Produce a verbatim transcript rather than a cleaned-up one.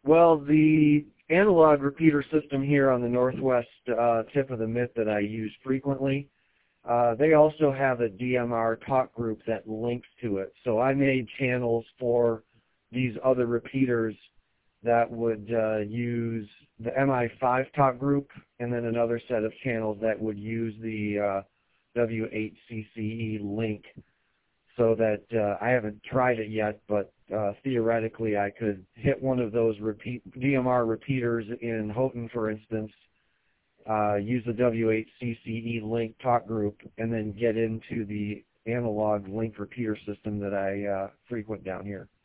Well, the analog repeater system here on the northwest uh, tip of the mitt that I use frequently, uh, they also have a D M R talk group that links to it. So I made channels for these other repeaters that would uh, use the M I five talk group, and then another set of channels that would use the uh, W eight C C E link. So that uh, I haven't tried it yet, but uh, theoretically I could hit one of those repeat D M R repeaters in Houghton, for instance, uh, use the W eight C C E link talk group, and then get into the analog link repeater system that I uh, frequent down here.